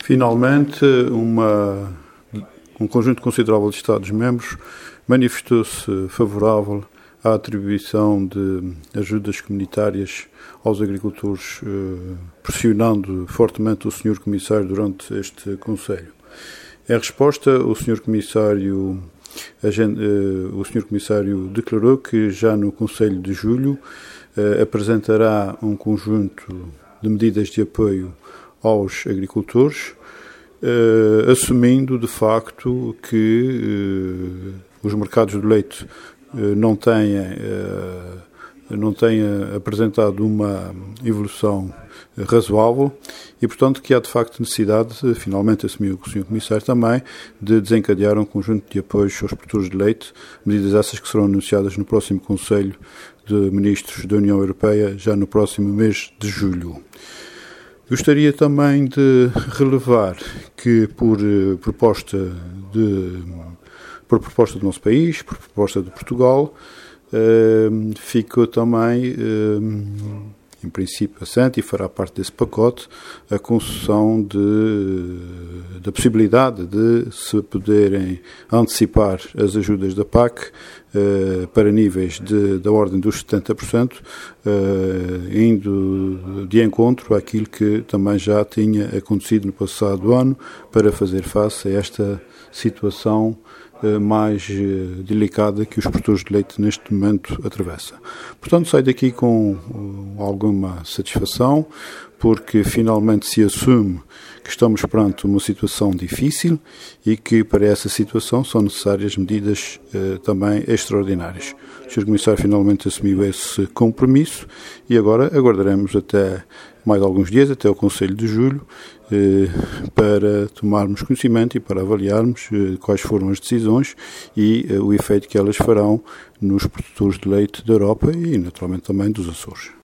Finalmente, um conjunto considerável de Estados-membros manifestou-se favorável à atribuição de ajudas comunitárias aos agricultores, pressionando fortemente o Sr. Comissário durante este Conselho. Em resposta, o Sr. Comissário declarou que já no Conselho de Julho apresentará um conjunto de medidas de apoio aos agricultores, assumindo de facto que os mercados de leite não têm apresentado uma evolução razoável e, portanto, que há de facto necessidade, finalmente assumiu o Sr. Comissário também, de desencadear um conjunto de apoios aos produtores de leite, medidas essas que serão anunciadas no próximo Conselho de Ministros da União Europeia, já no próximo mês de julho. Gostaria também de relevar que, por proposta do nosso país, por proposta de Portugal, ficou também, em princípio, assente e fará parte desse pacote a concessão da possibilidade de se poderem antecipar as ajudas da PAC para níveis da ordem dos 70%, indo de encontro àquilo que também já tinha acontecido no passado ano para fazer face a esta situação mais delicada que os produtores de leite neste momento atravessam. Portanto, saio daqui com alguma satisfação, porque finalmente se assume que estamos perante uma situação difícil e que para essa situação são necessárias medidas também extraordinárias. O Sr. Comissário finalmente assumiu esse compromisso e agora aguardaremos até mais alguns dias, até o Conselho de Julho, para tomarmos conhecimento e para avaliarmos quais foram as decisões e o efeito que elas farão nos produtores de leite da Europa e, naturalmente, também dos Açores.